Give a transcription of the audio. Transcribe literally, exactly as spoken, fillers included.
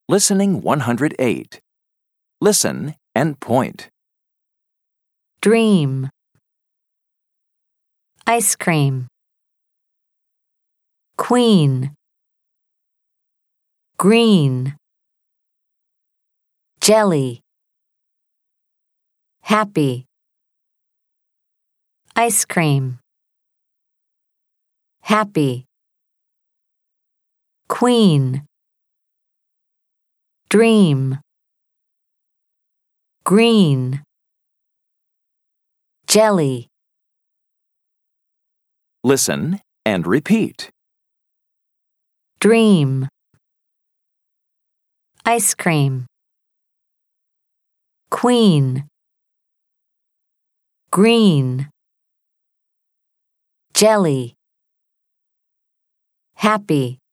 Listening one hundred eight. Listen and point. Dream. Ice cream. Queen. Green. Jelly. Happy. Ice cream. Happy. Queen. Dream. Green. Jelly. Listen and repeat. Dream. Ice cream. Queen. Green. Jelly. Happy.